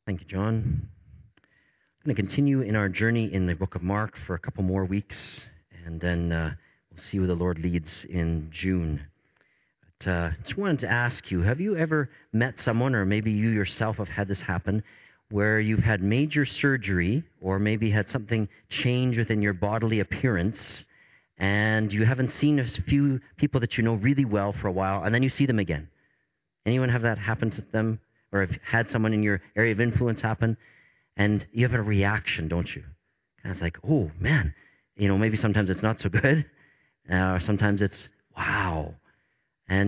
Thank you, John. I'm going to continue in our journey in the book of Mark for a couple more weeks, and then we'll see where the Lord leads in June. But just wanted to ask you, have you ever met someone, or maybe you yourself have had this happen, where you've had major surgery or maybe had something change within your bodily appearance, and you haven't seen a few people that you know really well for a while, and then you see them again? Anyone have that happen to them, or have had someone in your area of influence happen? And you have a reaction, don't you? And it's like, oh, man. Maybe sometimes it's not so good. Or sometimes it's, wow. And,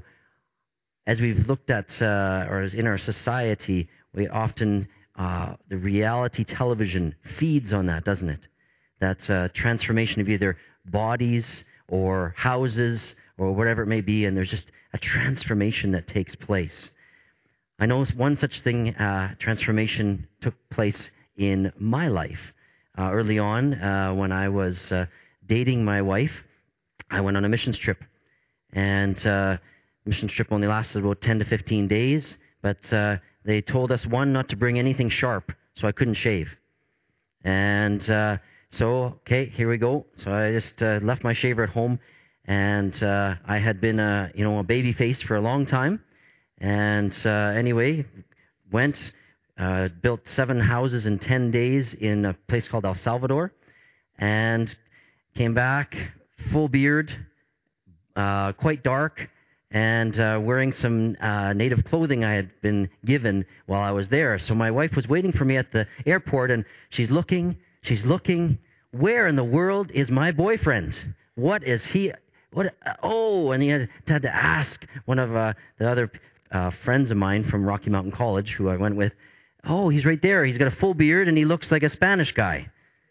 as we've looked at, or as in our society, we often, the reality television feeds on that, doesn't it? That transformation of either bodies or houses or whatever it may be, and there's just a transformation that takes place. I know one such thing, transformation took place in my life. Early on, when I was dating my wife, I went on a missions trip. And missions trip only lasted about 10 to 15 days, but they told us, one, not to bring anything sharp, so I couldn't shave. And okay, here we go. So I just left my shaver at home, and I had been a baby face for a long time. And anyway, went, built 7 houses in 10 days in a place called El Salvador, and came back, full beard, quite dark, and wearing some native clothing I had been given while I was there. So my wife was waiting for me at the airport, and she's looking. Where in the world is my boyfriend? What is he? What? And he had to ask one of the other friends of mine from Rocky Mountain College, who I went with. Oh, he's right there. He's got a full beard, and he looks like a Spanish guy.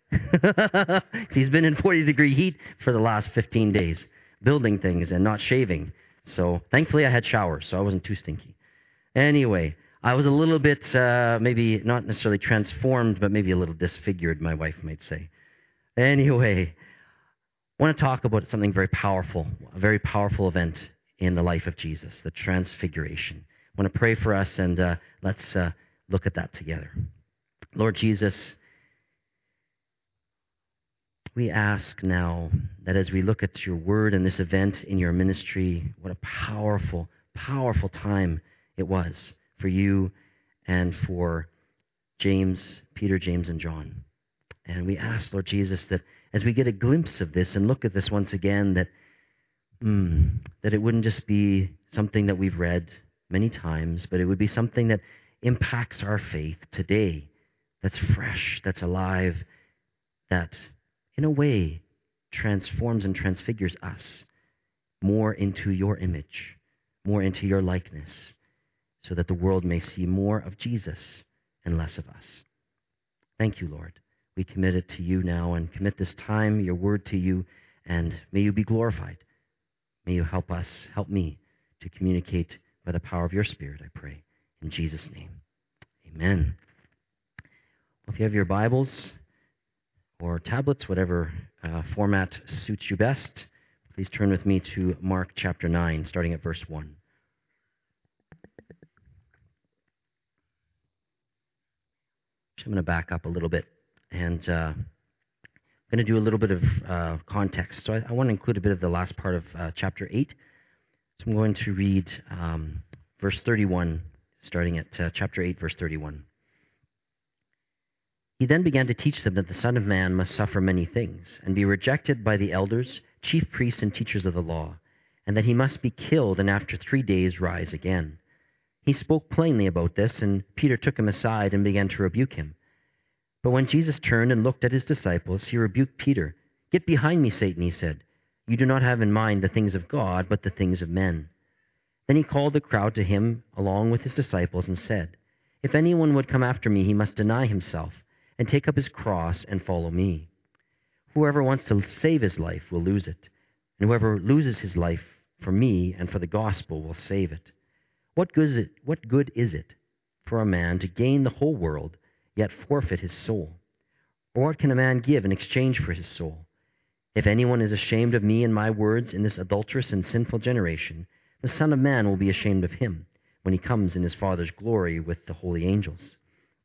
He's been in 40-degree heat for the last 15 days, building things and not shaving. So thankfully I had showers, so I wasn't too stinky. Anyway, I was a little bit, maybe not necessarily transformed, but maybe a little disfigured, my wife might say. Anyway, I want to talk about something very powerful, a very powerful event in the life of Jesus, the transfiguration. I want to pray for us, and let's look at that together. Lord Jesus, we ask now that as we look at your word and this event in your ministry, what a powerful, powerful time it was for you and for Peter, James, and John. And we ask, Lord Jesus, that as we get a glimpse of this and look at this once again, that it wouldn't just be something that we've read many times, but it would be something that impacts our faith today, that's fresh, that's alive, that in a way transforms and transfigures us more into your image, more into your likeness, so that the world may see more of Jesus and less of us. Thank you, Lord. We commit it to you now and commit this time, your word to you, and may you be glorified. May you help us, help me to communicate by the power of your Spirit, I pray. In Jesus' name, amen. Well, if you have your Bibles or tablets, whatever format suits you best, please turn with me to Mark chapter 9, starting at verse 1. I'm going to back up a little bit, and I'm going to do a little bit of context. So I want to include a bit of the last part of chapter 8. So I'm going to read verse 31, starting at chapter 8, verse 31. He then began to teach them that the Son of Man must suffer many things, and be rejected by the elders, chief priests, and teachers of the law, and that he must be killed and after 3 days rise again. He spoke plainly about this, and Peter took him aside and began to rebuke him. But when Jesus turned and looked at his disciples, he rebuked Peter. "Get behind me, Satan," he said. "You do not have in mind the things of God, but the things of men." Then he called the crowd to him along with his disciples and said, "If anyone would come after me, he must deny himself and take up his cross and follow me. Whoever wants to save his life will lose it, and whoever loses his life for me and for the gospel will save it. What good is it for a man to gain the whole world, yet forfeit his soul? Or what can a man give in exchange for his soul? If anyone is ashamed of me and my words in this adulterous and sinful generation, the Son of Man will be ashamed of him when he comes in his Father's glory with the holy angels."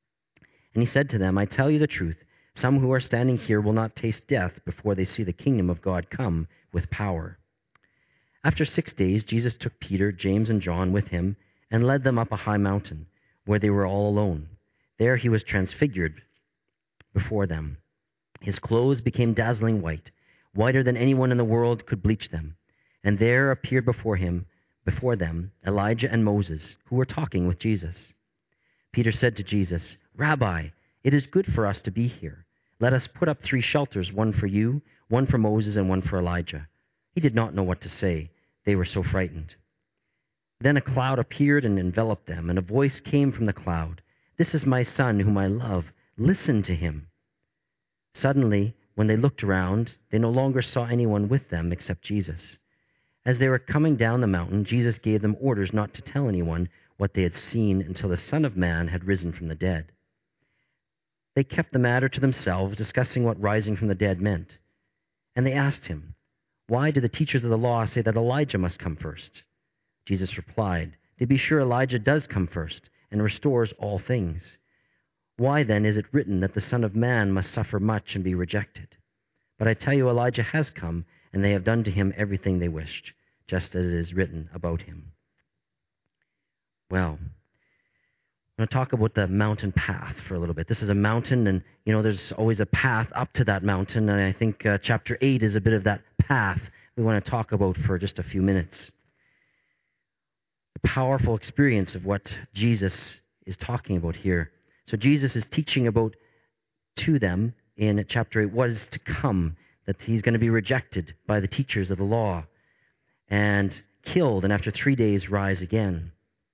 And he said to them, I tell you the truth, some who are standing here will not taste death before they see the kingdom of God come with power. After 6 days, Jesus took Peter, James, and John with him and led them up a high mountain, where they were all alone. There he was transfigured before them. His clothes became dazzling white, whiter than anyone in the world could bleach them. And there appeared before them, Elijah and Moses, who were talking with Jesus. Peter said to Jesus, Rabbi, it is good for us to be here. Let us put up 3 shelters, one for you, one for Moses, and one for Elijah. He did not know what to say. They were so frightened. Then a cloud appeared and enveloped them, and a voice came from the cloud. This is my son, whom I love. Listen to him. Suddenly, when they looked around, they no longer saw anyone with them except Jesus. As they were coming down the mountain, Jesus gave them orders not to tell anyone what they had seen until the Son of Man had risen from the dead. They kept the matter to themselves, discussing what rising from the dead meant. And they asked him, Why do the teachers of the law say that Elijah must come first? Jesus replied, To be sure Elijah does come first and restores all things. Why then is it written that the Son of Man must suffer much and be rejected? But I tell you, Elijah has come, and they have done to him everything they wished, just as it is written about him. Well, I'm going to talk about the mountain path for a little bit. This is a mountain, and, there's always a path up to that mountain, and I think chapter 8 is a bit of that path we want to talk about for just a few minutes. The powerful experience of what Jesus is talking about here. So Jesus is teaching about to them in chapter 8 what is to come, that he's going to be rejected by the teachers of the law and killed, and after 3 days rise again.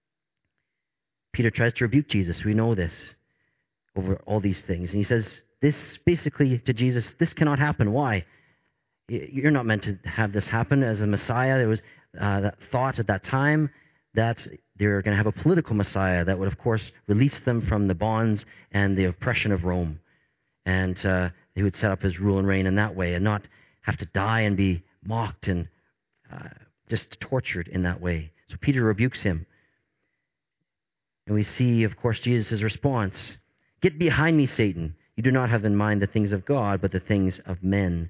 Peter tries to rebuke Jesus. We know this over all these things. And he says this basically to Jesus, this cannot happen. Why? You're not meant to have this happen as a Messiah. There was that thought at that time that they're going to have a political Messiah that would, of course, release them from the bonds and the oppression of Rome. And he would set up his rule and reign in that way and not have to die and be mocked and just tortured in that way. So Peter rebukes him. And we see, of course, Jesus' response. Get behind me, Satan. You do not have in mind the things of God, but the things of men.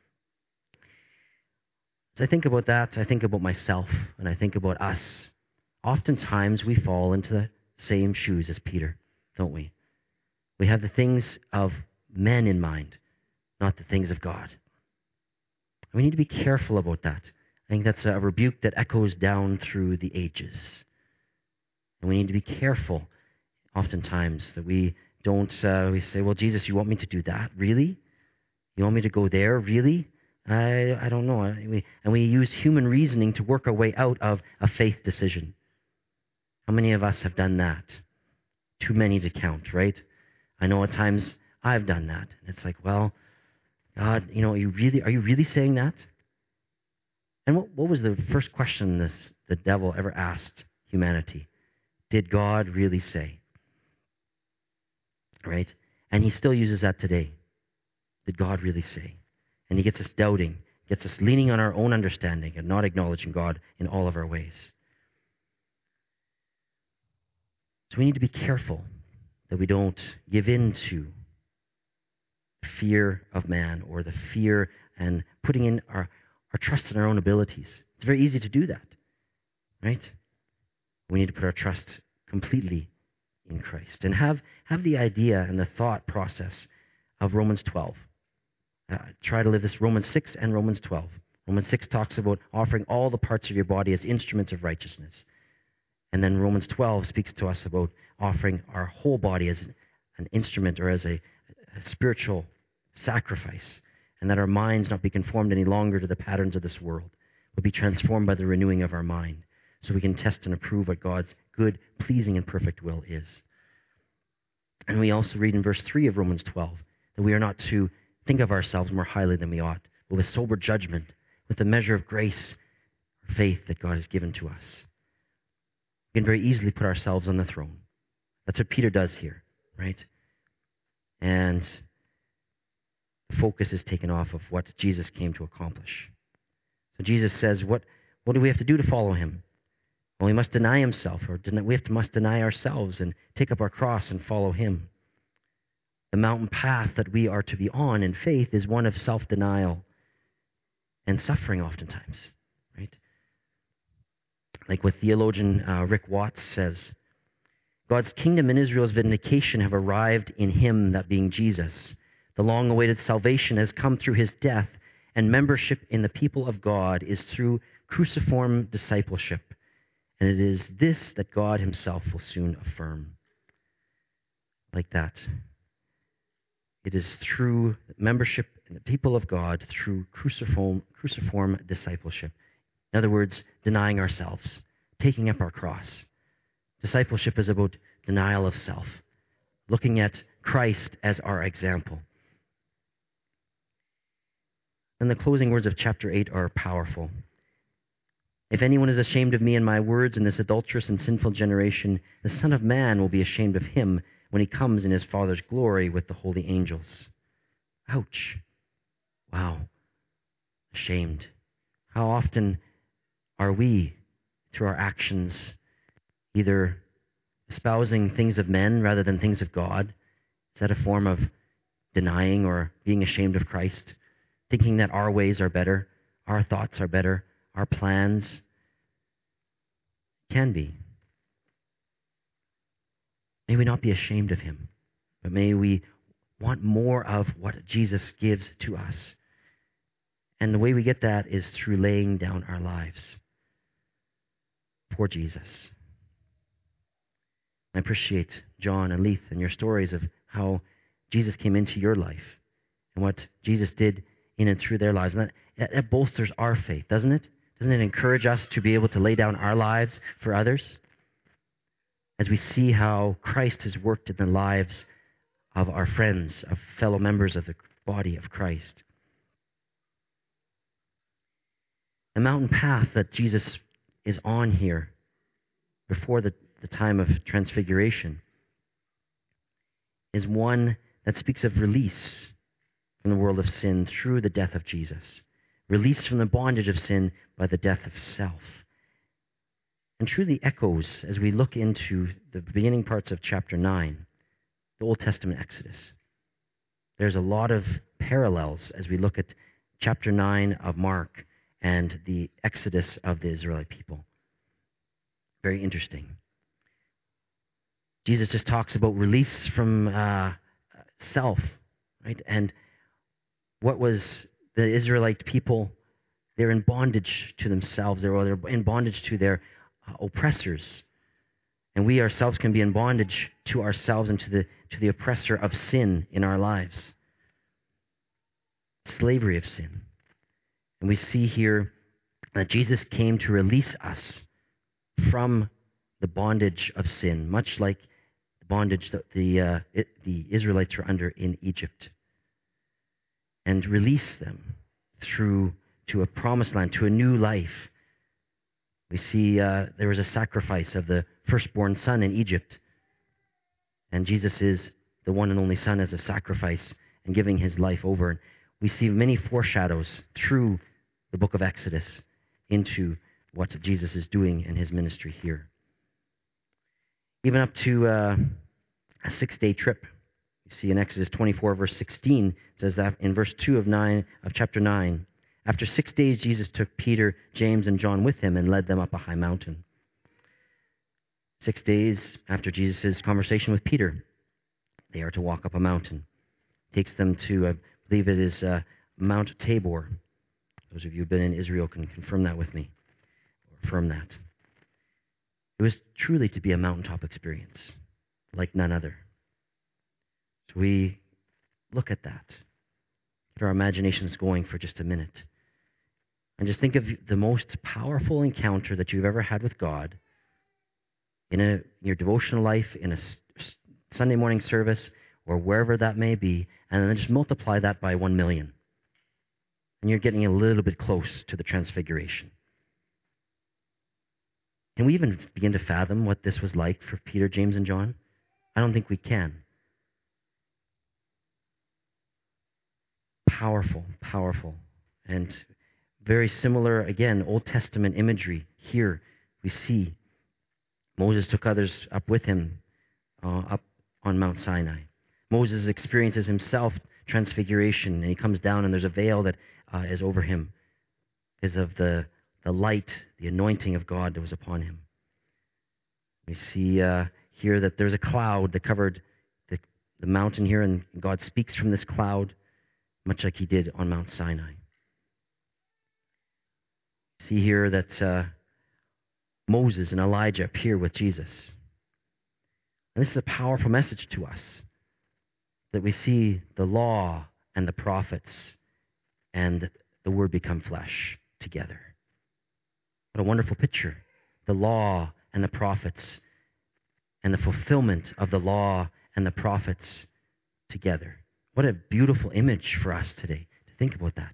As I think about that, I think about myself and I think about us. Oftentimes we fall into the same shoes as Peter, don't we? We have the things of men in mind, not the things of God. We need to be careful about that. I think that's a rebuke that echoes down through the ages. And we need to be careful oftentimes that we don't, we say, well, Jesus, you want me to do that? Really? You want me to go there? Really? I don't know. And we use human reasoning to work our way out of a faith decision. How many of us have done that? Too many to count, right? I know at times I've done that. It's like, well, God, are you really saying that? And what was the first question the devil ever asked humanity? Did God really say? Right? And he still uses that today. Did God really say? And he gets us doubting, gets us leaning on our own understanding and not acknowledging God in all of our ways. So we need to be careful that we don't give in to fear of man or the fear and putting in our trust in our own abilities. It's very easy to do that, right? We need to put our trust completely in Christ and have the idea and the thought process of Romans 12. Try to live this Romans 6 and Romans 12. Romans 6 talks about offering all the parts of your body as instruments of righteousness. And then Romans 12 speaks to us about offering our whole body as an instrument or as a spiritual sacrifice, and that our minds not be conformed any longer to the patterns of this world, but be transformed by the renewing of our mind, so we can test and approve what God's good, pleasing, and perfect will is. And we also read in verse 3 of Romans 12 that we are not to think of ourselves more highly than we ought, but with sober judgment, with the measure of grace or faith that God has given to us. We can very easily put ourselves on the throne. That's what Peter does here, right? And the focus is taken off of what Jesus came to accomplish. So Jesus says, what do we have to do to follow him? Well, he must deny himself, or must deny ourselves and take up our cross and follow him. The mountain path that we are to be on in faith is one of self-denial and suffering oftentimes, right? Like what theologian Rick Watts says, God's kingdom and Israel's vindication have arrived in him, that being Jesus. The long-awaited salvation has come through his death, and membership in the people of God is through cruciform discipleship. And it is this that God himself will soon affirm. Like that. It is through membership in the people of God, through cruciform discipleship. In other words, denying ourselves, taking up our cross. Discipleship is about denial of self, looking at Christ as our example. And the closing words of chapter 8 are powerful. If anyone is ashamed of me and my words in this adulterous and sinful generation, the Son of Man will be ashamed of him when he comes in his Father's glory with the holy angels. Ouch. Wow. Ashamed. How often are we, through our actions, either espousing things of men rather than things of God? Is that a form of denying or being ashamed of Christ? Thinking that our ways are better, our thoughts are better, our plans can be. May we not be ashamed of him, but may we want more of what Jesus gives to us. And the way we get that is through laying down our lives for Jesus. I appreciate John and Leith and your stories of how Jesus came into your life and what Jesus did in and through their lives. And that bolsters our faith, doesn't it? Doesn't it encourage us to be able to lay down our lives for others? As we see how Christ has worked in the lives of our friends, of fellow members of the body of Christ. The mountain path that Jesus is on here before the time of transfiguration is one that speaks of release from the world of sin through the death of Jesus. Release from the bondage of sin by the death of self. And truly echoes, as we look into the beginning parts of chapter 9, the Old Testament Exodus. There's a lot of parallels as we look at chapter 9 of Mark and the Exodus of the Israelite people. Very interesting. Jesus just talks about release from self, right? And what was the Israelite people? They're in bondage to themselves. They're in bondage to their oppressors. And we ourselves can be in bondage to ourselves and to the oppressor of sin in our lives. Slavery of sin. And we see here that Jesus came to release us from the bondage of sin, much like the bondage that the Israelites were under in Egypt, and release them through to a promised land, to a new life. We see there was a sacrifice of the firstborn son in Egypt, and Jesus is the one and only Son as a sacrifice and giving his life over. We see many foreshadows through the book of Exodus into what Jesus is doing in his ministry here. Even up to a 6-day trip. You see in Exodus 24, verse 16, it says that in verse 2 of chapter 9, after 6 days, Jesus took Peter, James, and John with him and led them up a high mountain. 6 days after Jesus' conversation with Peter, they are to walk up a mountain. Takes them to, I believe it is Mount Tabor. Those of you who've been in Israel can confirm that with me, or affirm that. It was truly to be a mountaintop experience, like none other. So we look at that. Get our imaginations going for just a minute. And just think of the most powerful encounter that you've ever had with God in your devotional life, in a Sunday morning service, or wherever that may be, and then just multiply that by 1 million. And you're getting a little bit close to the transfiguration. Can we even begin to fathom what this was like for Peter, James, and John? I don't think we can. Powerful, powerful. And very similar, again, Old Testament imagery. Here we see Moses took others up with him up on Mount Sinai. Moses experiences himself transfiguration, and he comes down, and there's a veil that is over him because of the light, the anointing of God that was upon him. We see here that there's a cloud that covered the mountain here, and God speaks from this cloud, much like he did on Mount Sinai. See here that Moses and Elijah appear with Jesus. And this is a powerful message to us, that we see the law and the prophets and the Word become flesh together. What a wonderful picture. The law and the prophets and the fulfillment of the law and the prophets together. What a beautiful image for us today to think about that.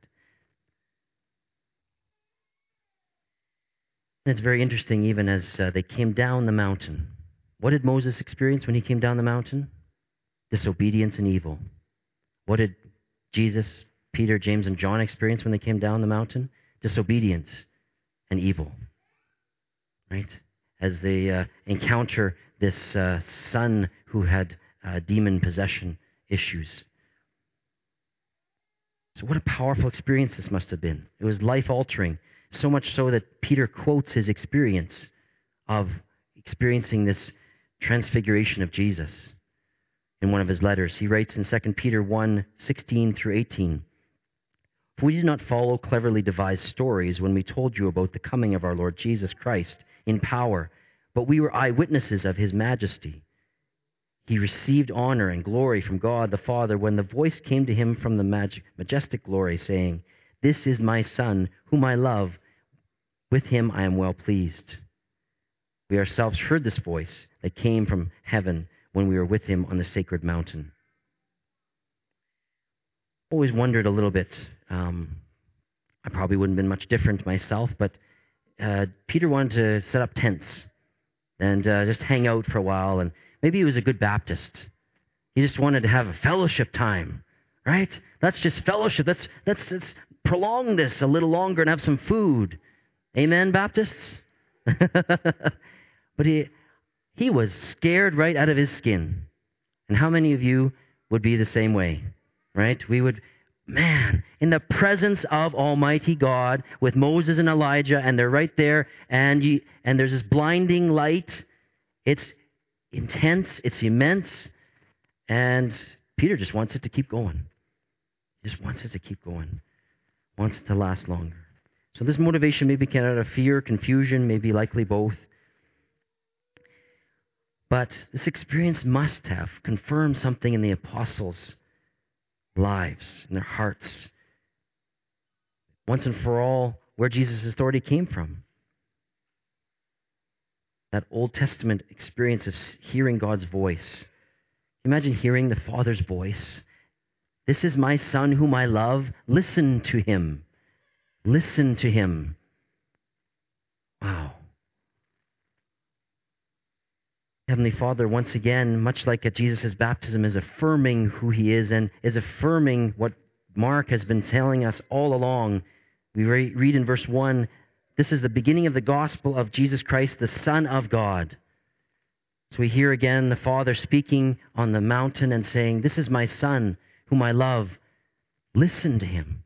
And it's very interesting, even as they came down the mountain. What did Moses experience when he came down the mountain? Disobedience and evil. What did Jesus, Peter, James, and John experience when they came down the mountain? Disobedience and evil. Right? As they encounter this son who had demon possession issues. So what a powerful experience this must have been. It was life-altering, so much so that Peter quotes his experience of experiencing this transfiguration of Jesus in one of his letters. He writes in 2 Peter 1:16 through 18, "For we did not follow cleverly devised stories when we told you about the coming of our Lord Jesus Christ in power, but we were eyewitnesses of his majesty. He received honor and glory from God the Father when the voice came to him from the majestic glory, saying, 'This is my Son, whom I love. With him I am well pleased.' We ourselves heard this voice that came from heaven when we were with him on the sacred mountain." Always wondered a little bit. I probably wouldn't have been much different myself, but Peter wanted to set up tents and just hang out for a while, and maybe he was a good Baptist. He just wanted to have a fellowship time, right? Let's just fellowship. Let's prolong this a little longer and have some food. Amen, Baptists? But he was scared right out of his skin. And how many of you would be the same way, right? We would, man, in the presence of Almighty God with Moses and Elijah, and they're right there, and there's this blinding light. It's intense, it's immense, and Peter just wants it to keep going. He just wants it to keep going, wants it to last longer. So this motivation maybe came out of fear, confusion, maybe likely both. But this experience must have confirmed something in the apostles' lives, in their hearts. Once and for all, where Jesus' authority came from. That Old Testament experience of hearing God's voice. Imagine hearing the Father's voice. "This is my Son whom I love. Listen to him. Listen to him." Wow. Heavenly Father, once again, much like at Jesus' baptism, is affirming who he is and is affirming what Mark has been telling us all along. We read in verse 1, "This is the beginning of the gospel of Jesus Christ, the Son of God." So we hear again the Father speaking on the mountain and saying, "This is my Son whom I love. Listen to him."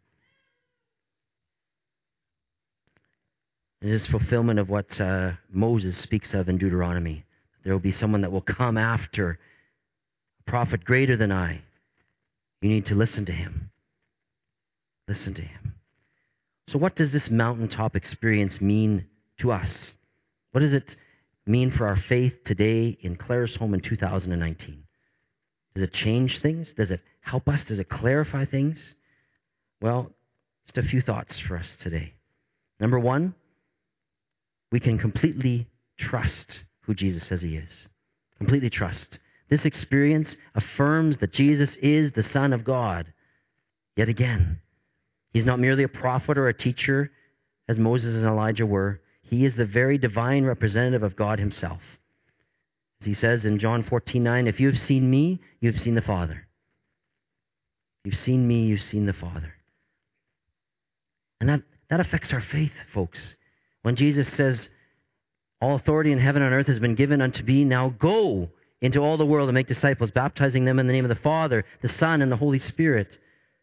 It is fulfillment of what Moses speaks of in Deuteronomy. There will be someone that will come after, a prophet greater than I. You need to listen to him. Listen to him. So what does this mountaintop experience mean to us? What does it mean for our faith today in Claresholm in 2019? Does it change things? Does it help us? Does it clarify things? Well, just a few thoughts for us today. Number one, we can completely trust who Jesus says he is. Completely trust. This experience affirms that Jesus is the Son of God. Yet again, he's not merely a prophet or a teacher, as Moses and Elijah were. He is the very divine representative of God himself. As he says in John 14:9, "If you have seen me, you have seen the Father." You've seen me, you've seen the Father. And that affects our faith, folks. When Jesus says, "All authority in heaven and earth has been given unto me. Now go into all the world and make disciples, baptizing them in the name of the Father, the Son, and the Holy Spirit.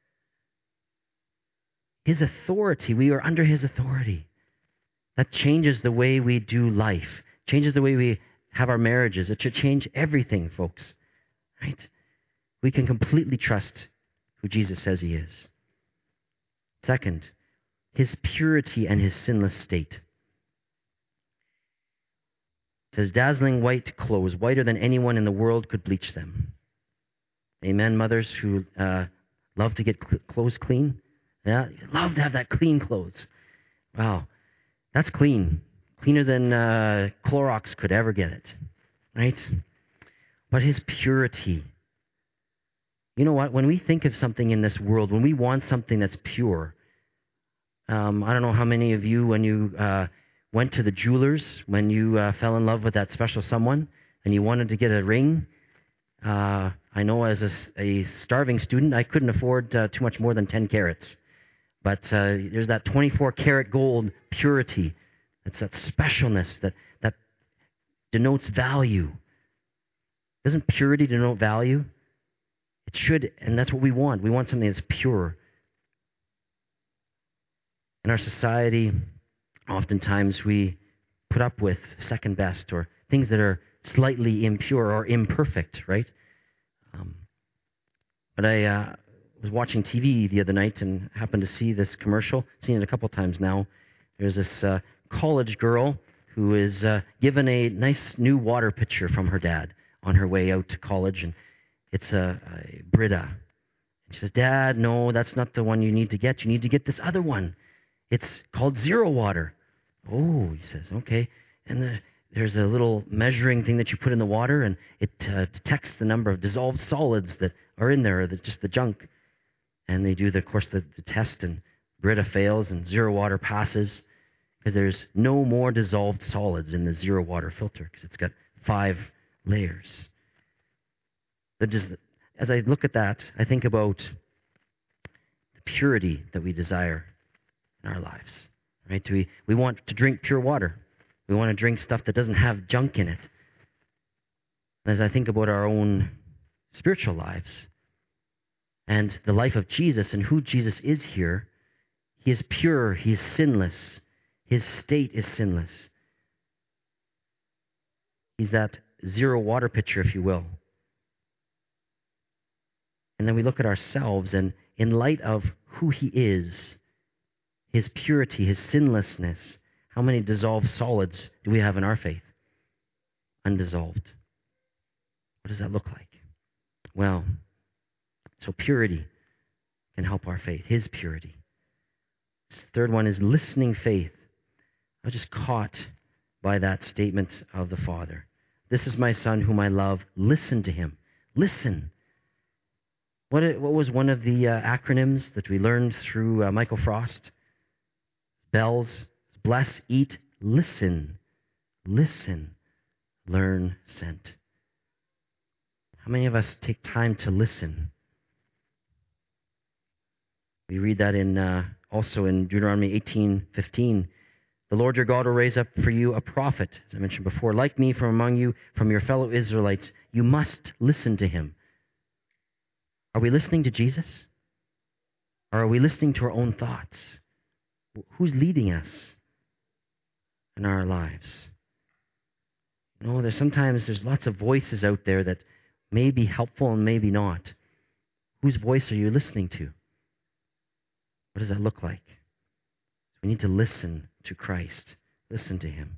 His authority, we are under his authority. That changes the way we do life, changes the way we have our marriages. It should change everything, folks. Right? We can completely trust who Jesus says he is. Second, his purity and his sinless state. It says, dazzling white clothes, whiter than anyone in the world could bleach them. Amen, mothers who love to get clothes clean. Yeah, love to have that clean clothes. Wow, that's clean. Cleaner than Clorox could ever get it, right? But his purity. You know what? When we think of something in this world, when we want something that's pure, I don't know how many of you, when you went to the jewelers, when you fell in love with that special someone and you wanted to get a ring. I know as a starving student, I couldn't afford too much more than 10 carats. But there's that 24-karat gold purity. It's that specialness that denotes value. Doesn't purity denote value? It should, and that's what we want. We want something that's pure. In our society, oftentimes we put up with second best or things that are slightly impure or imperfect, right? But I was watching TV the other night and happened to see this commercial. Seen it a couple times now. There's this college girl who is given a nice new water pitcher from her dad on her way out to college, and it's a Brita. She says, "Dad, no, that's not the one you need to get. You need to get this other one. It's called Zero Water." "Oh," he says, "okay." And there's a little measuring thing that you put in the water, and it detects the number of dissolved solids that are in there, or just the junk. And they do, of course, the test, and Brita fails, and Zero Water passes, because there's no more dissolved solids in the Zero Water filter, because it's got 5 layers. As I look at that, I think about the purity that we desire in our lives. Right? We want to drink pure water. We want to drink stuff that doesn't have junk in it. As I think about our own spiritual lives and the life of Jesus and who Jesus is here, he is pure, he is sinless. His state is sinless. He's that zero water pitcher, if you will. And then we look at ourselves, and in light of who he is, his purity, his sinlessness, how many dissolved solids do we have in our faith? Undissolved. What does that look like? Well, so purity can help our faith, his purity. Third one is listening faith. I was just caught by that statement of the Father. "This is my Son whom I love. Listen to him." Listen. What was one of the acronyms that we learned through Michael Frost? BELLS. Bless, eat, listen. Listen, learn, sent. How many of us take time to listen? We read that in also in Deuteronomy 18:15. "The Lord your God will raise up for you a prophet," as I mentioned before, "like me from among you, from your fellow Israelites. You must listen to him." Are we listening to Jesus? Or are we listening to our own thoughts? Who's leading us in our lives? You know, there's lots of voices out there that may be helpful and maybe not. Whose voice are you listening to? What does that look like? We need to listen to Christ. Listen to him.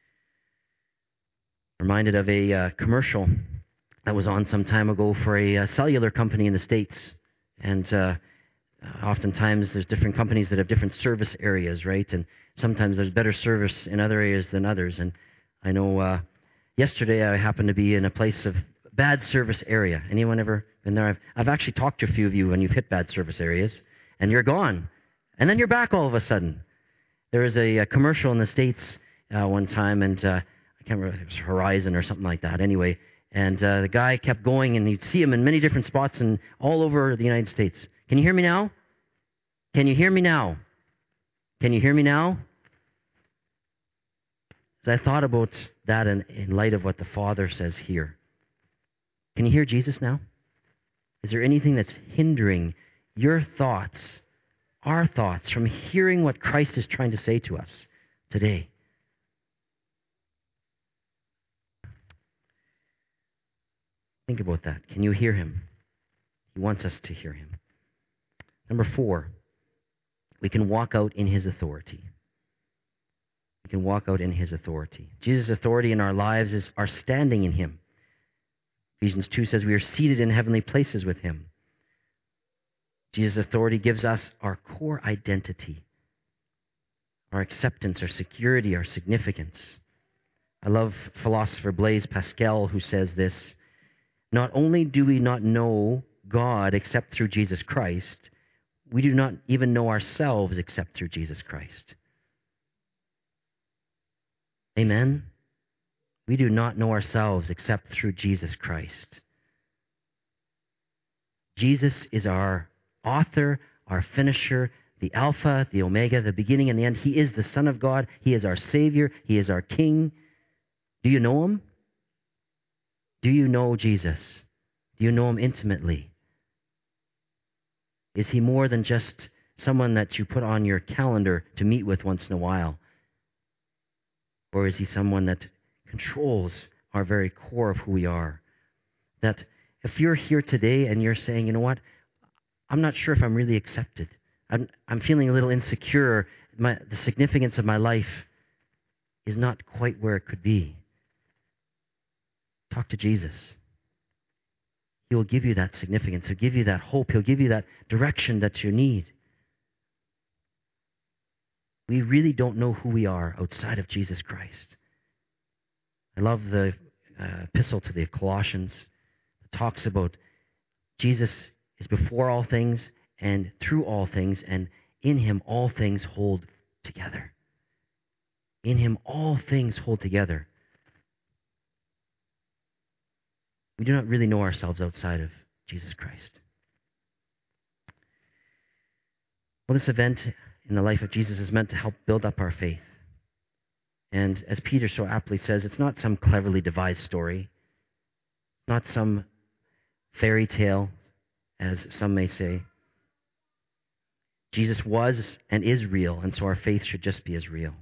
Reminded of a commercial that was on some time ago for a cellular company in the States. And oftentimes there's different companies that have different service areas, right? And sometimes there's better service in other areas than others. And I know yesterday I happened to be in a place of bad service area. Anyone ever been there? I've actually talked to a few of you when you've hit bad service areas, and you're gone. And then you're back all of a sudden. There was a commercial in the States one time, and I can't remember if it was Horizon or something like that. Anyway, and the guy kept going, and you'd see him in many different spots and all over the United States. Can you hear me now? Can you hear me now? Can you hear me now? As I thought about that in light of what the Father says here, Can you hear Jesus now? Is there anything that's hindering your thoughts, our thoughts, from hearing what Christ is trying to say to us today? Think about that. Can you hear him? He wants us to hear him. Number 4, we can walk out in his authority. We can walk out in his authority. Jesus' authority in our lives is our standing in him. Ephesians 2 says we are seated in heavenly places with him. Jesus' authority gives us our core identity, our acceptance, our security, our significance. I love philosopher Blaise Pascal, who says this: not only do we not know God except through Jesus Christ, we do not even know ourselves except through Jesus Christ. Amen? We do not know ourselves except through Jesus Christ. Jesus is our author, our finisher, the Alpha, the Omega, the beginning and the end. He is the Son of God. He is our Savior. He is our King. Do you know him? Do you know Jesus? Do you know him intimately? Is he more than just someone that you put on your calendar to meet with once in a while? Or is he someone that controls our very core of who we are? That if you're here today and you're saying, you know what, I'm not sure if I'm really accepted. I'm feeling a little insecure. The significance of my life is not quite where it could be. Talk to Jesus. He will give you that significance. He'll give you that hope. He'll give you that direction that you need. We really don't know who we are outside of Jesus Christ. I love the epistle to the Colossians. It talks about Jesus is before all things and through all things, and in him all things hold together. In him all things hold together. We do not really know ourselves outside of Jesus Christ. Well, this event in the life of Jesus is meant to help build up our faith. And as Peter so aptly says, it's not some cleverly devised story, not some fairy tale, as some may say. Jesus was and is real, and so our faith should just be as real.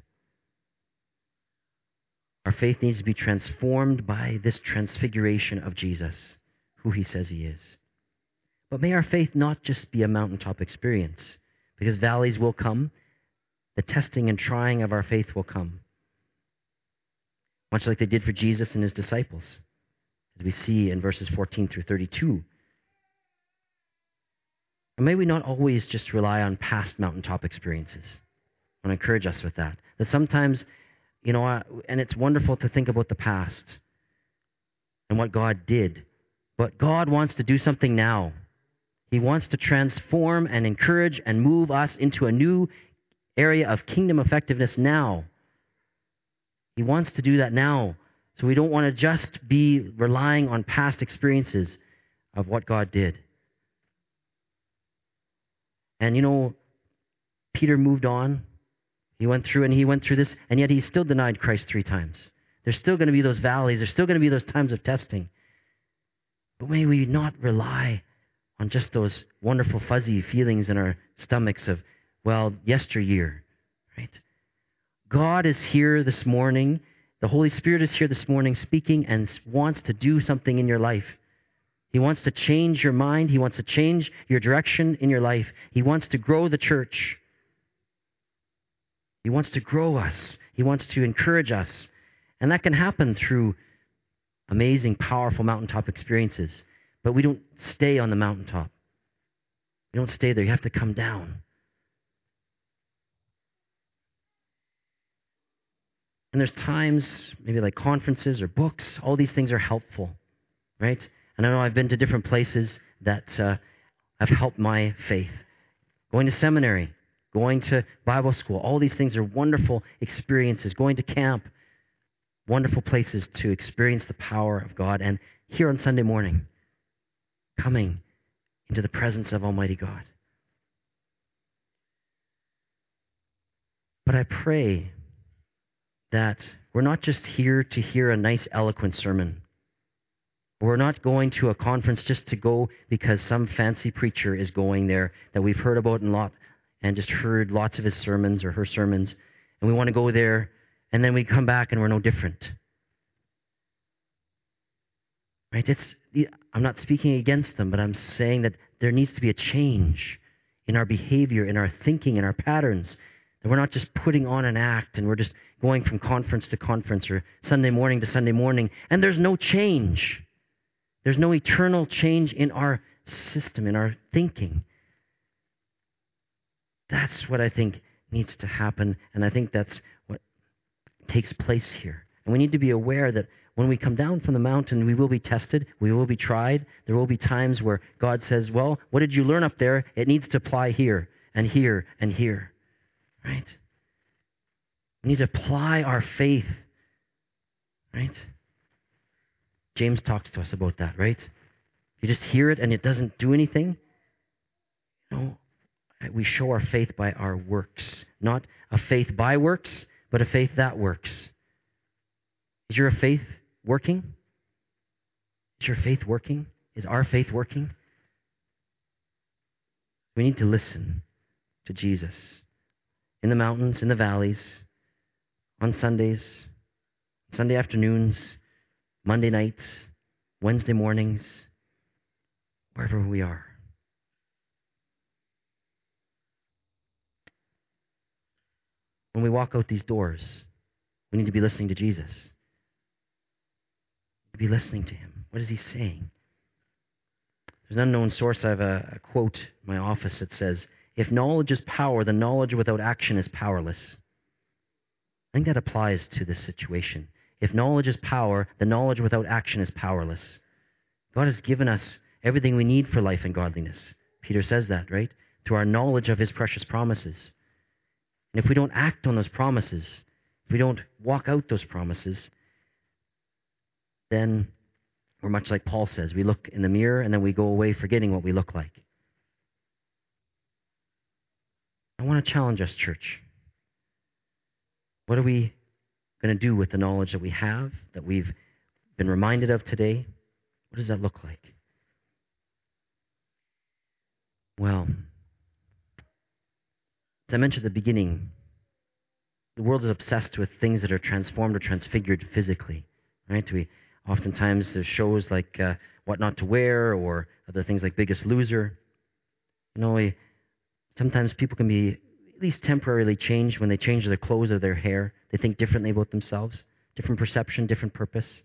Our faith needs to be transformed by this transfiguration of Jesus, who he says he is. But may our faith not just be a mountaintop experience, because valleys will come. The testing and trying of our faith will come, much like they did for Jesus and his disciples, as we see in verses 14 through 32. And may we not always just rely on past mountaintop experiences. I want to encourage us with that. That sometimes, and it's wonderful to think about the past and what God did, but God wants to do something now. He wants to transform and encourage and move us into a new area of kingdom effectiveness now. He wants to do that now. So we don't want to just be relying on past experiences of what God did. And Peter moved on. He went through this, and yet he still denied Christ 3 times. There's still going to be those valleys. There's still going to be those times of testing. But may we not rely on just those wonderful fuzzy feelings in our stomachs of, yesteryear, right? God is here this morning. The Holy Spirit is here this morning speaking and wants to do something in your life. He wants to change your mind. He wants to change your direction in your life. He wants to grow the church. He wants to grow us. He wants to encourage us. And that can happen through amazing, powerful mountaintop experiences. But we don't stay on the mountaintop. You don't stay there. You have to come down. And there's times, maybe like conferences or books, all these things are helpful, right? And I know I've been to different places that have helped my faith. Going to seminary, going to Bible school, all these things are wonderful experiences. Going to camp, wonderful places to experience the power of God. And here on Sunday morning, coming into the presence of Almighty God. But I pray that we're not just here to hear a nice, eloquent sermon. We're not going to a conference just to go because some fancy preacher is going there that we've heard about and just heard lots of his sermons or her sermons, and we want to go there, and then we come back and we're no different. Right? I'm not speaking against them, but I'm saying that there needs to be a change in our behavior, in our thinking, in our patterns. That we're not just putting on an act and we're just going from conference to conference or Sunday morning to Sunday morning, and there's no change. There's no eternal change in our system, in our thinking. That's what I think needs to happen, and I think that's what takes place here. And we need to be aware that when we come down from the mountain, we will be tested, we will be tried. There will be times where God says, well, what did you learn up there? It needs to apply here and here and here. Right? We need to apply our faith. Right? James talks to us about that, right? You just hear it and it doesn't do anything. No. We show our faith by our works. Not a faith by works, but a faith that works. Is your faith working? Is your faith working? Is our faith working? We need to listen to Jesus in the mountains, in the valleys, on Sundays, Sunday afternoons, Monday nights, Wednesday mornings, wherever we are. When we walk out these doors, we need to be listening to Jesus. Be listening to him. What is he saying? There's an unknown source. I have a quote in my office that says, if knowledge is power, then knowledge without action is powerless. I think that applies to this situation. If knowledge is power, then knowledge without action is powerless. God has given us everything we need for life and godliness. Peter says that, right? Through our knowledge of his precious promises. And if we don't act on those promises, if we don't walk out those promises, then we're much like Paul says. We look in the mirror and then we go away forgetting what we look like. I want to challenge us, church. What are we going to do with the knowledge that we have, that we've been reminded of today? What does that look like? Well, as I mentioned at the beginning, the world is obsessed with things that are transformed or transfigured physically, right? Oftentimes there's shows like What Not to Wear or other things like Biggest Loser. Sometimes people can be at least temporarily changed when they change their clothes or their hair. They think differently about themselves, different perception, different purpose.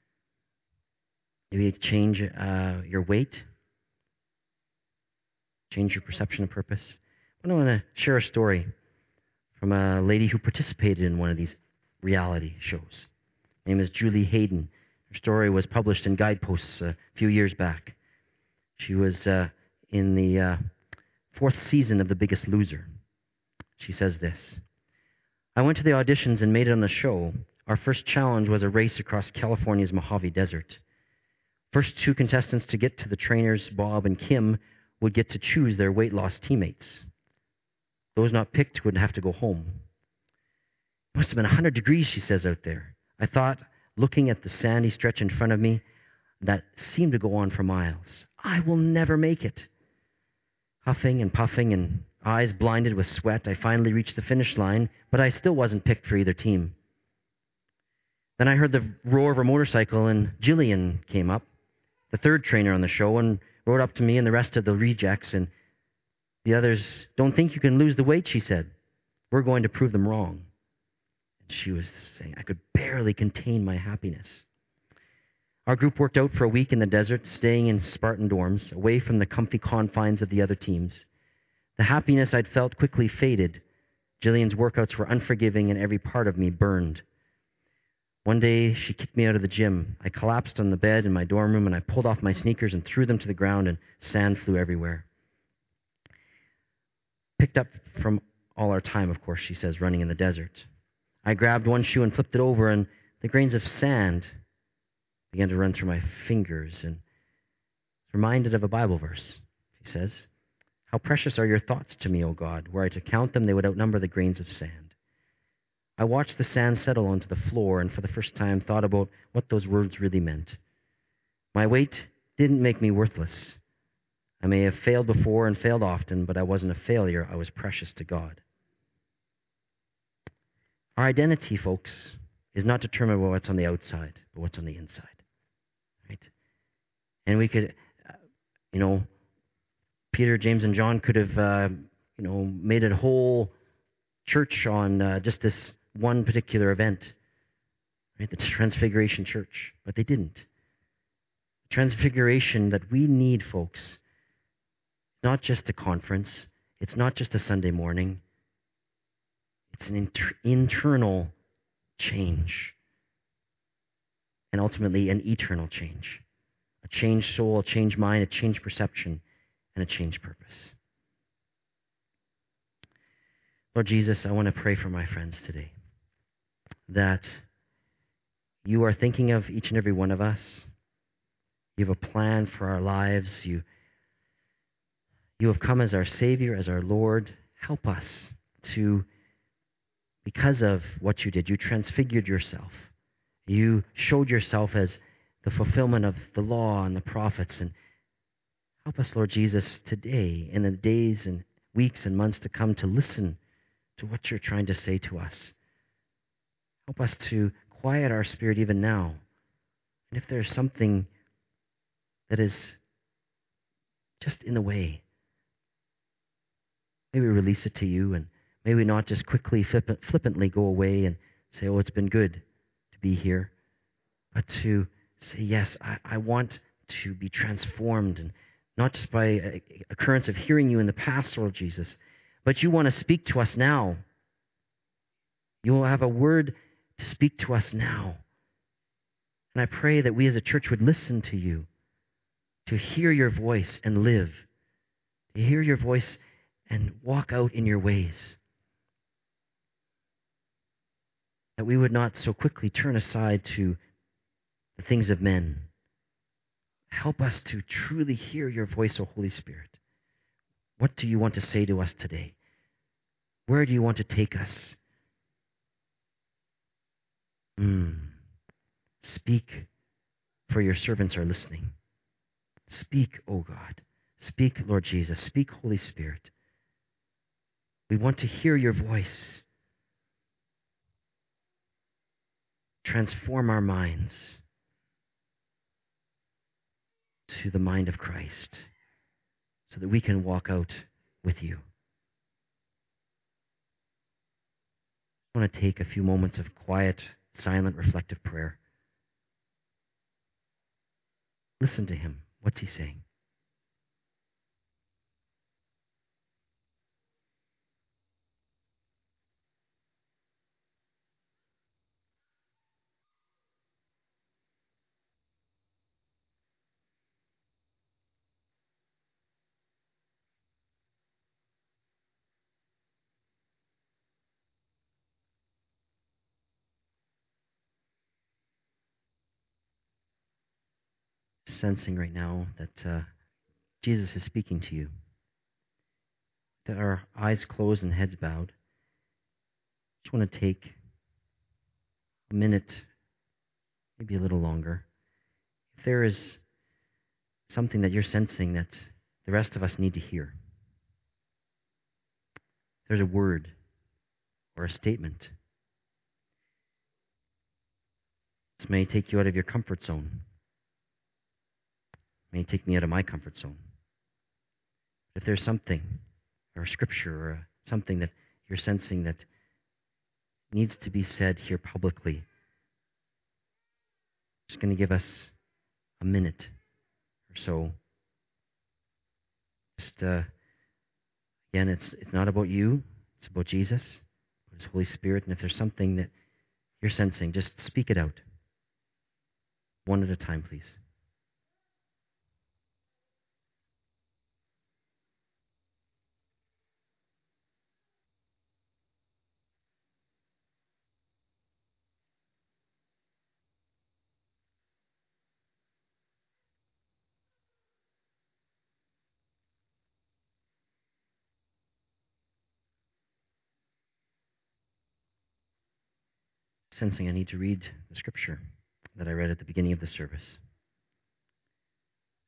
Maybe change your weight, change your perception of purpose. I want to share a story from a lady who participated in one of these reality shows. Her name is Julie Hayden. Her story was published in Guideposts a few years back. She was in the fourth season of The Biggest Loser. She says this: I went to the auditions and made it on the show. Our first challenge was a race across California's Mojave Desert. First two contestants to get to the trainers, Bob and Kim, would get to choose their weight loss teammates. Those not picked would have to go home. It must have been 100 degrees, she says, out there. I thought, looking at the sandy stretch in front of me that seemed to go on for miles, I will never make it. Huffing and puffing and eyes blinded with sweat, I finally reached the finish line, but I still wasn't picked for either team. Then I heard the roar of a motorcycle, and Jillian came up, the third trainer on the show, and rode up to me and the rest of the rejects, and the others, don't think you can lose the weight, she said. We're going to prove them wrong. And she was saying, I could barely contain my happiness. Our group worked out for a week in the desert, staying in Spartan dorms, away from the comfy confines of the other teams. The happiness I'd felt quickly faded. Jillian's workouts were unforgiving, and every part of me burned. One day, she kicked me out of the gym. I collapsed on the bed in my dorm room, and I pulled off my sneakers and threw them to the ground, and sand flew everywhere. Picked up from all our time, of course, she says, running in the desert. I grabbed one shoe and flipped it over, and the grains of sand began to run through my fingers, and I was reminded of a Bible verse. She says, how precious are your thoughts to me, O God. Were I to count them, they would outnumber the grains of sand. I watched the sand settle onto the floor and for the first time thought about what those words really meant. My weight didn't make me worthless. I may have failed before and failed often, but I wasn't a failure. I was precious to God. Our identity, folks, is not determined by what's on the outside, but what's on the inside. Right? And we could, you know, Peter, James, and John could have, made a whole church on just this one particular event, right? The Transfiguration Church, but they didn't. Transfiguration that we need, folks, not just a conference. It's not just a Sunday morning. It's an internal change, and ultimately an eternal change. A changed soul, a changed mind, a changed perception, and a changed purpose. Lord Jesus, I want to pray for my friends today that you are thinking of each and every one of us. You have a plan for our lives. You have come as our Savior, as our Lord. Help us to, because of what you did, you transfigured yourself. You showed yourself as the fulfillment of the law and the prophets. And help us, Lord Jesus, today, in the days and weeks and months to come, to listen to what you're trying to say to us. Help us to quiet our spirit even now. And if there's something that is just in the way, may we release it to you, and may we not just quickly, flippantly go away and say, oh, it's been good to be here, but to say, yes, I want to be transformed, and not just by occurrence of hearing you in the past, Lord Jesus, but you want to speak to us now. You will have a word to speak to us now. And I pray that we as a church would listen to you, to hear your voice and live, to hear your voice and walk out in your ways. That we would not so quickly turn aside to the things of men. Help us to truly hear your voice, O Holy Spirit. What do you want to say to us today? Where do you want to take us? Speak, for your servants are listening. Speak, O God. Speak, Lord Jesus. Speak, Holy Spirit. We want to hear your voice. Transform our minds to the mind of Christ so that we can walk out with you. I want to take a few moments of quiet, silent, reflective prayer. Listen to him. What's he saying? Sensing right now that Jesus is speaking to you. That our eyes closed and heads bowed. I just want to take a minute, maybe a little longer. If there is something that you're sensing that the rest of us need to hear, there's a word or a statement. This may take you out of your comfort zone. It may take me out of my comfort zone. If there's something, or a scripture, or something that you're sensing that needs to be said here publicly, I'm just going to give us a minute or so. Just again, it's not about you. It's about Jesus, about His Holy Spirit. And if there's something that you're sensing, just speak it out. One at a time, please. Sensing I need to read the scripture that I read at the beginning of the service.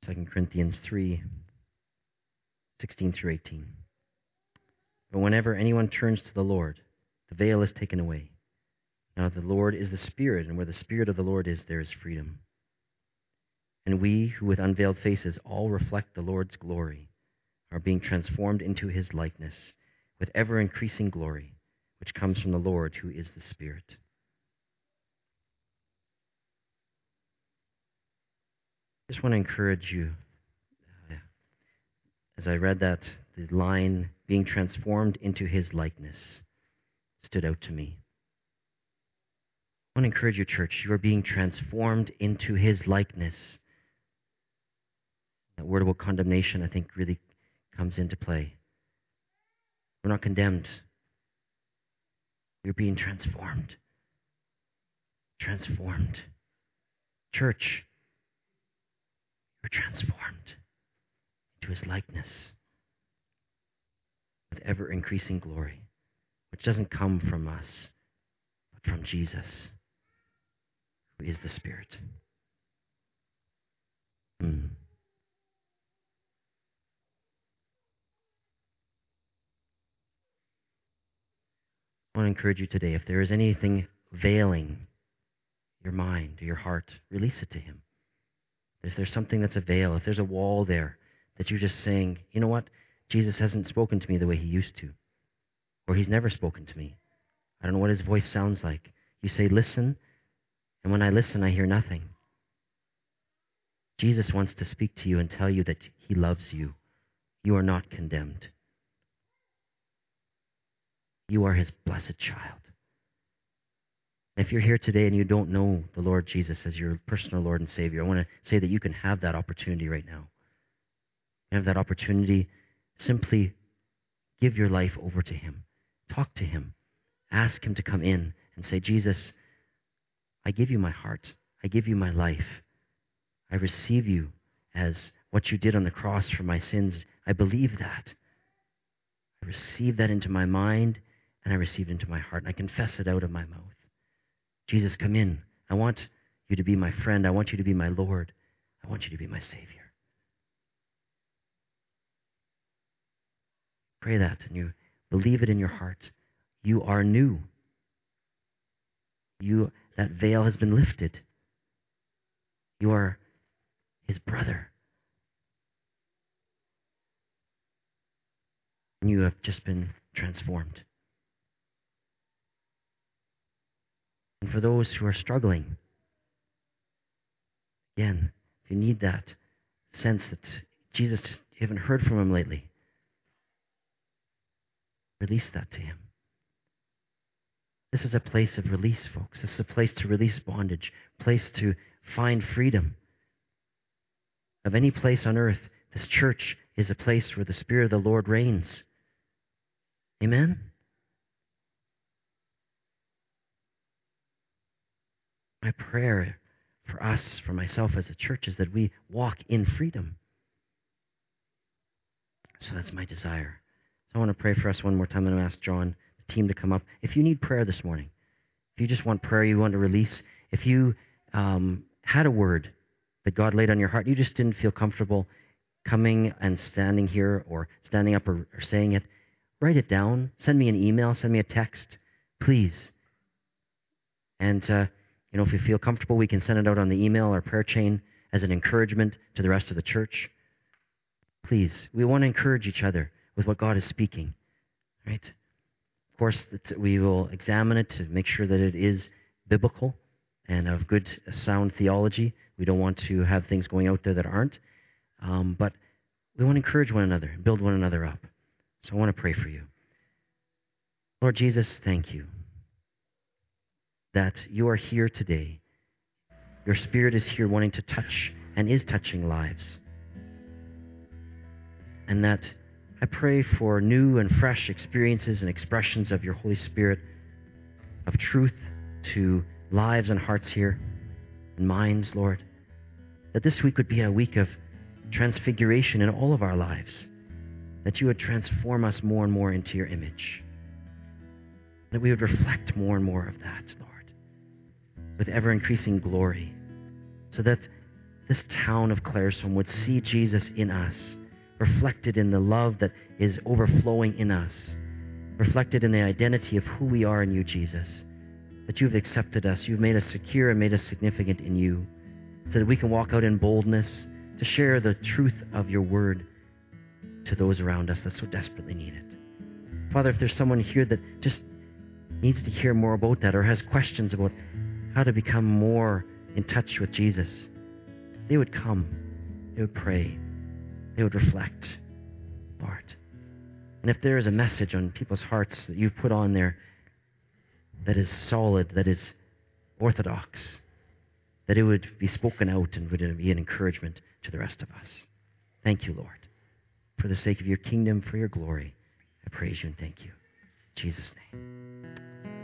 2 Corinthians 3, 16 through 18. But whenever anyone turns to the Lord, the veil is taken away. Now the Lord is the Spirit, and where the Spirit of the Lord is, there is freedom. And we, who with unveiled faces all reflect the Lord's glory, are being transformed into his likeness with ever-increasing glory, which comes from the Lord, who is the Spirit. I just want to encourage you, as I read that, the line, being transformed into his likeness, stood out to me. I want to encourage you, church, you are being transformed into his likeness. That word about condemnation, I think, really comes into play. We're not condemned. You're being transformed. Transformed. Church, you're transformed into his likeness with ever-increasing glory, which doesn't come from us, but from Jesus, who is the Spirit. I want to encourage you today, if there is anything veiling your mind or your heart, release it to him. If there's something that's a veil, if there's a wall there that you're just saying, you know what, Jesus hasn't spoken to me the way he used to, or he's never spoken to me. I don't know what his voice sounds like. You say, listen, and when I listen, I hear nothing. Jesus wants to speak to you and tell you that he loves you. You are not condemned. You are his blessed child. And if you're here today and you don't know the Lord Jesus as your personal Lord and Savior, I want to say that you can have that opportunity right now. You have that opportunity. Simply give your life over to him. Talk to him. Ask him to come in and say, Jesus, I give you my heart. I give you my life. I receive you as what you did on the cross for my sins. I believe that. I receive that into my mind, and I receive it into my heart, and I confess it out of my mouth. Jesus, come in. I want you to be my friend. I want you to be my Lord. I want you to be my Savior. Pray that, and you believe it in your heart. You are new. That veil has been lifted. You are his brother. And you have just been transformed. And for those who are struggling, again, if you need that sense that Jesus, you haven't heard from him lately, release that to him. This is a place of release, folks. This is a place to release bondage, a place to find freedom. Of any place on earth, this church is a place where the Spirit of the Lord reigns. Amen? My prayer for us, for myself as a church, is that we walk in freedom. So that's my desire. So I want to pray for us one more time. I'm going to ask John, the team, to come up. If you need prayer this morning, if you just want prayer, you want to release, if you had a word that God laid on your heart, you just didn't feel comfortable coming and standing here or standing up or saying it, write it down. Send me an email. Send me a text, please. And, if you feel comfortable, we can send it out on the email or prayer chain as an encouragement to the rest of the church. Please, we want to encourage each other with what God is speaking, right? Of course, we will examine it to make sure that it is biblical and of good, sound theology. We don't want to have things going out there that aren't. But we want to encourage one another and build one another up. So I want to pray for you. Lord Jesus, thank you that you are here today. Your Spirit is here wanting to touch and is touching lives. And that I pray for new and fresh experiences and expressions of your Holy Spirit, of truth to lives and hearts here and minds, Lord. That this week would be a week of transfiguration in all of our lives. That you would transform us more and more into your image. That we would reflect more and more of that, Lord, with ever-increasing glory. So that this town of Claresholm would see Jesus in us, reflected in the love that is overflowing in us, reflected in the identity of who we are in you, Jesus, that you've accepted us, you've made us secure and made us significant in you, so that we can walk out in boldness to share the truth of your word to those around us that so desperately need it. Father, if there's someone here that just needs to hear more about that or has questions about how to become more in touch with Jesus, they would come, they would pray, they would reflect, Lord. And if there is a message on people's hearts that you've put on there that is solid, that is orthodox, that it would be spoken out and would be an encouragement to the rest of us. Thank you, Lord. For the sake of your kingdom, for your glory, I praise you and thank you. In Jesus' name.